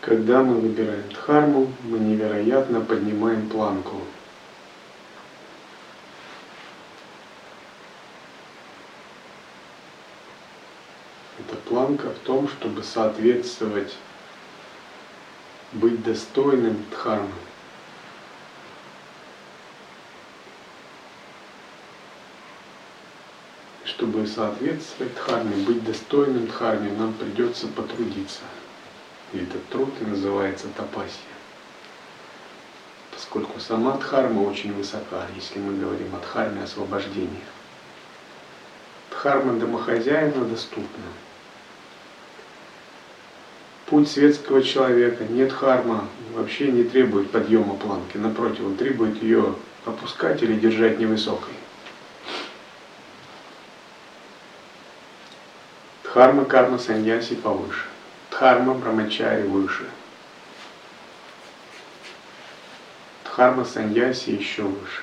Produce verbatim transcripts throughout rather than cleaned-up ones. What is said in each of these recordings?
Когда мы выбираем дхарму, мы невероятно поднимаем планку. Эта планка в том, чтобы соответствовать, быть достойным дхармы. Чтобы соответствовать дхарме, быть достойным дхарме, нам придется потрудиться. И этот труд и называется тапасья. Поскольку сама дхарма очень высока, если мы говорим о дхарме освобождения. Дхарма домохозяина доступна. Путь светского человека, не дхарма, вообще не требует подъема планки. Напротив, он требует ее опускать или держать невысокой. Дхарма карма саньяси повыше. Дхарма брамачари выше. Дхарма саньяси еще выше.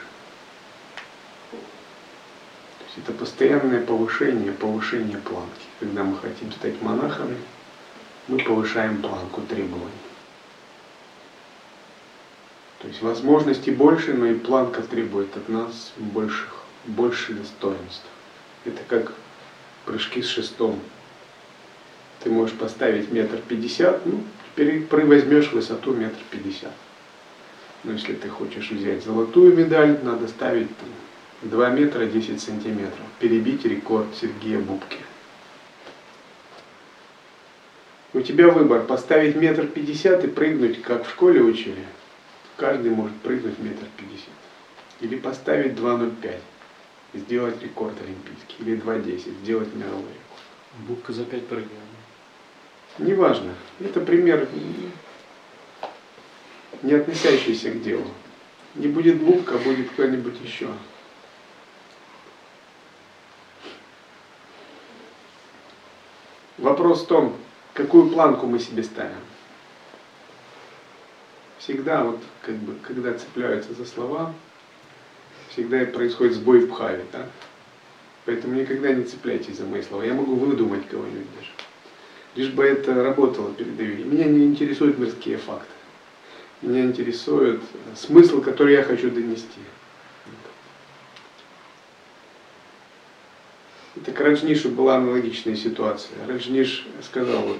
То есть это постоянное повышение, повышение планки. Когда мы хотим стать монахами, мы повышаем планку требований. То есть возможностей больше, но и планка требует от нас больших, больше достоинств. Это как прыжки с шестом. Ты можешь поставить метр пятьдесят, ну, теперь возьмешь высоту метр пятьдесят. Но если ты хочешь взять золотую медаль, надо ставить там, два метра десять сантиметров. Перебить рекорд Сергея Бубки. У тебя выбор: поставить метр пятьдесят и прыгнуть, как в школе учили. Каждый может прыгнуть метр пятьдесят. Или поставить два ноль пять и сделать рекорд олимпийский. Или два десять, сделать мировой рекорд. Бубка за пять прыгает. Неважно. Это пример, не относящийся к делу. Не будет Бубка, будет кто-нибудь еще. Вопрос в том, какую планку мы себе ставим. Всегда, вот, как бы, когда цепляются за слова, всегда и происходит сбой в бхаве, да? Поэтому никогда не цепляйтесь за мои слова. Я могу выдумать кого-нибудь даже. Лишь бы это работало, передаю. Меня не интересуют мирские факты. Меня интересует смысл, который я хочу донести. Это к Раджнишу была аналогичная ситуация. Раджниш сказал, вот,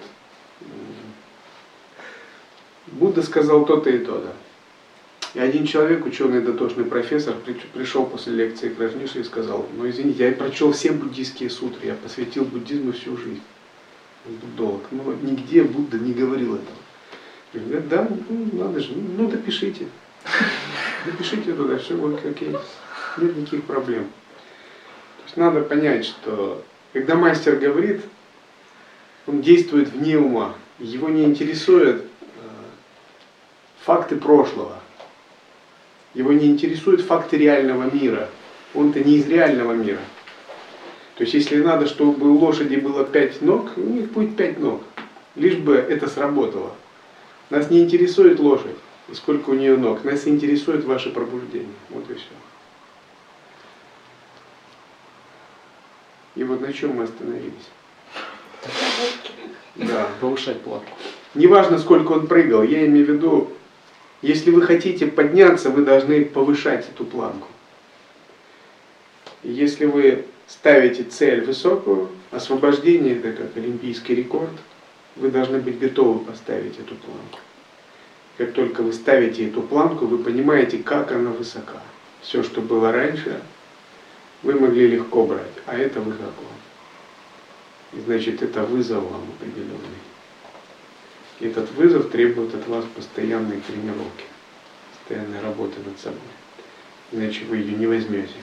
Будда сказал то-то и то-то. И один человек, ученый, дотошный профессор, пришел после лекции к Раджнишу и сказал: ну извините, я прочел все буддийские сутры, я посвятил буддизму всю жизнь. Буддолог. Но нигде Будда не говорил этого. Говорит: да, ну надо же, ну допишите. Допишите туда, все будет окей. Нет никаких проблем. То есть надо понять, что когда мастер говорит, он действует вне ума. Его не интересуют э, факты прошлого. Его не интересуют факты реального мира. Он-то не из реального мира. То есть если надо, чтобы у лошади было пять ног, у них будет пять ног. Лишь бы это сработало. Нас не интересует лошадь и сколько у нее ног. Нас интересует ваше пробуждение. Вот и все. И вот на чем мы остановились. Да. Повышать планку. Неважно, сколько он прыгал, я имею в виду, если вы хотите подняться, вы должны повышать эту планку. И если вы ставите цель высокую, освобождение, это как олимпийский рекорд, вы должны быть готовы поставить эту планку. Как только вы ставите эту планку, вы понимаете, как она высока. Все, что было раньше, вы могли легко брать, а это высоко. И значит, это вызов вам определенный. И этот вызов требует от вас постоянной тренировки, постоянной работы над собой. Иначе вы ее не возьмете.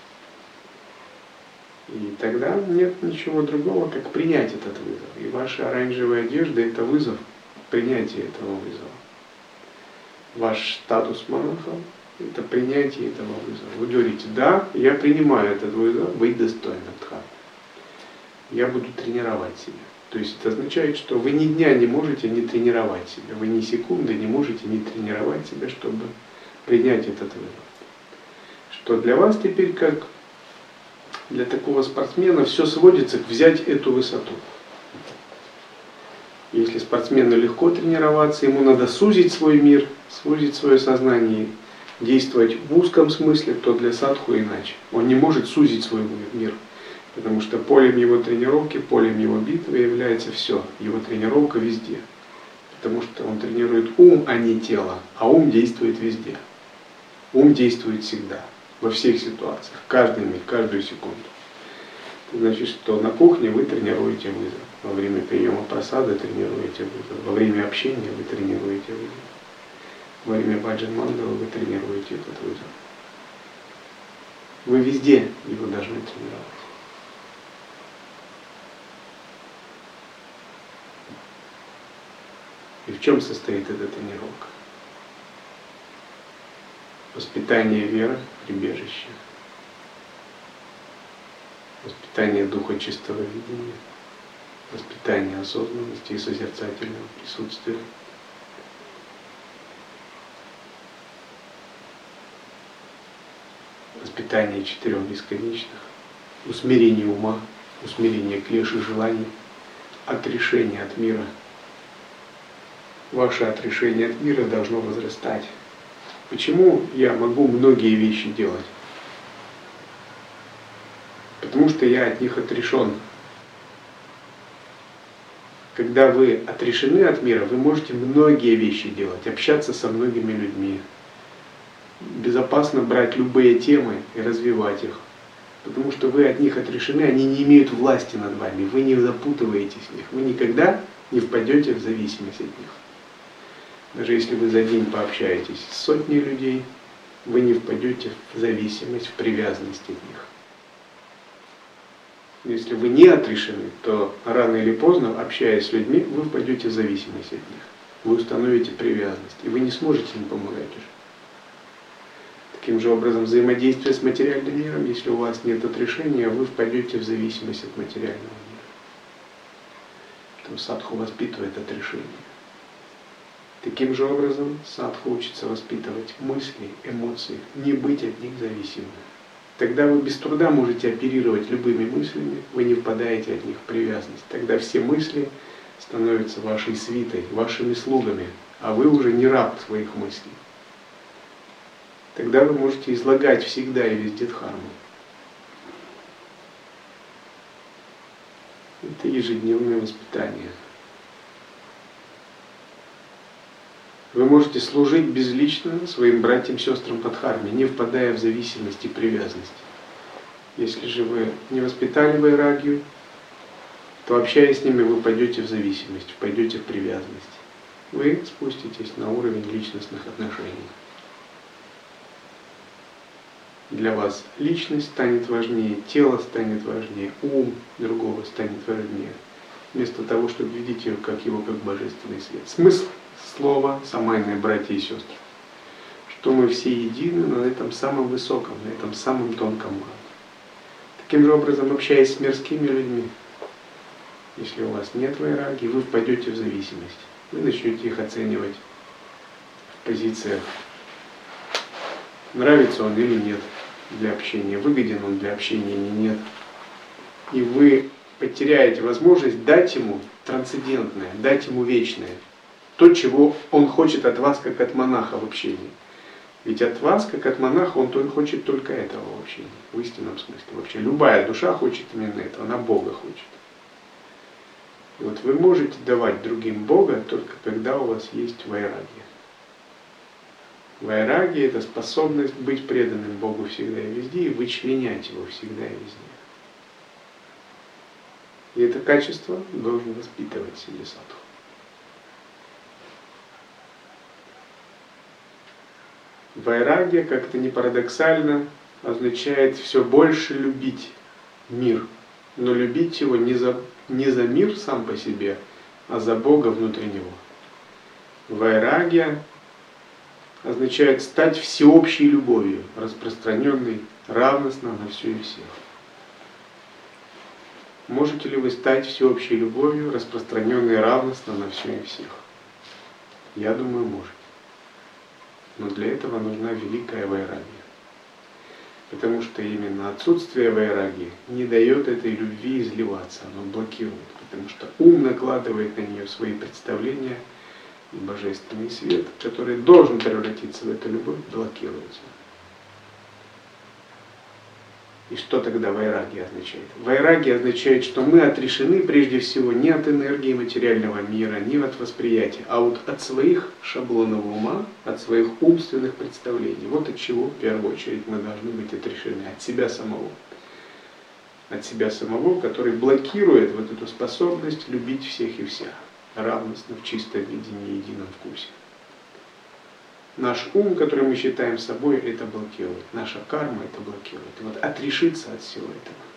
И тогда нет ничего другого, как принять этот вызов. И ваша оранжевая одежда – это вызов, принятие этого вызова. Ваш статус монаха – это принятие этого вызова. Вы говорите: да, я принимаю этот вызов, быть достойным дхармы. Я буду тренировать себя. То есть это означает, что вы ни дня не можете не тренировать себя. Вы ни секунды не можете не тренировать себя, чтобы принять этот вызов. Что для вас теперь, как для такого спортсмена, все сводится к взять эту высоту. Если спортсмену легко тренироваться, ему надо сузить свой мир, сузить свое сознание, действовать в узком смысле, то для садху иначе. Он не может сузить свой мир, потому что полем его тренировки, полем его битвы является все, его тренировка везде. Потому что он тренирует ум, а не тело, а ум действует везде. Ум действует всегда, во всех ситуациях, каждый миг, каждую секунду. Это значит, что на кухне вы тренируете вызов, во время приема просады тренируете вызов, во время общения вы тренируете вызов, во время баджан мандалы вы тренируете этот вызов. Вы везде его должны тренировать. И в чем состоит эта тренировка? Воспитание веры, прибежище. Воспитание духа чистого видения. Воспитание осознанности и созерцательного присутствия. Воспитание четырех бесконечных. Усмирение ума, усмирение клеш и желаний. Отрешение от мира. Ваше отрешение от мира должно возрастать. Почему я могу многие вещи делать? Потому что я от них отрешен. Когда вы отрешены от мира, вы можете многие вещи делать, общаться со многими людьми, безопасно брать любые темы и развивать их. Потому что вы от них отрешены, они не имеют власти над вами, вы не запутываетесь в них, вы никогда не впадете в зависимость от них. Даже если вы за день пообщаетесь с сотней людей, вы не впадете в зависимость, в привязанность от них. Если вы не отрешены, то рано или поздно, общаясь с людьми, вы впадете в зависимость от них. Вы установите привязанность, и вы не сможете им помогать уже. Таким же образом, взаимодействие с материальным миром, если у вас нет отрешения, вы впадете в зависимость от материального мира. Поэтому садху воспитывает отрешение. Таким же образом, садху учится воспитывать мысли, эмоции, не быть от них зависимым. Тогда вы без труда можете оперировать любыми мыслями, вы не впадаете от них в привязанность. Тогда все мысли становятся вашей свитой, вашими слугами, а вы уже не раб своих мыслей. Тогда вы можете излагать всегда и везде дхарму. Это ежедневное воспитание. Вы можете служить безлично своим братьям и сестрам по дхарме, не впадая в зависимость и привязанность. Если же вы не воспитали вайрагию, то общаясь с ними, вы пойдете в зависимость, пойдете в привязанность. Вы спуститесь на уровень личностных отношений. Для вас личность станет важнее, тело станет важнее, ум другого станет важнее, вместо того, чтобы видеть ее как его как божественный свет. Смысл слова «самайные братья и сестры», что мы все едины на этом самом высоком, на этом самом тонком уровне. Таким же образом, общаясь с мирскими людьми, если у вас нет вайраги, вы впадете в зависимость. Вы начнете их оценивать в позициях, нравится он или нет для общения, выгоден он для общения или нет. И вы потеряете возможность дать ему трансцендентное, дать ему вечное. То, чего он хочет от вас, как от монаха в общении. Ведь от вас, как от монаха, он хочет только этого в общении, в истинном смысле. Вообще любая душа хочет именно этого, она Бога хочет. И вот вы можете давать другим Бога только когда у вас есть вайрагия. Вайрагия – это способность быть преданным Богу всегда и везде и вычленять Его всегда и везде. И это качество должен воспитывать себе садху. Вайрагия, как это ни парадоксально, означает все больше любить мир, но любить его не за, не за мир сам по себе, а за Бога внутри него. Вайрагия означает стать всеобщей любовью, распространенной равностно на все и всех. Можете ли вы стать всеобщей любовью, распространенной равностно на все и всех? Я думаю, можете. Но для этого нужна великая вайрагия. Потому что именно отсутствие вайраги не дает этой любви изливаться, оно блокирует. Потому что ум накладывает на нее свои представления, и божественный свет, который должен превратиться в эту любовь, блокируется. И что тогда вайраги означает? Вайраги означает, что мы отрешены прежде всего не от энергии материального мира, не от восприятия, а вот от своих шаблонов ума, от своих умственных представлений. Вот от чего в первую очередь мы должны быть отрешены, от себя самого. От себя самого, который блокирует вот эту способность любить всех и вся, равностно, в чистом видении, едином вкусе. Наш ум, который мы считаем собой, это блокирует. Наша карма это блокирует. И вот отрешиться от всего этого.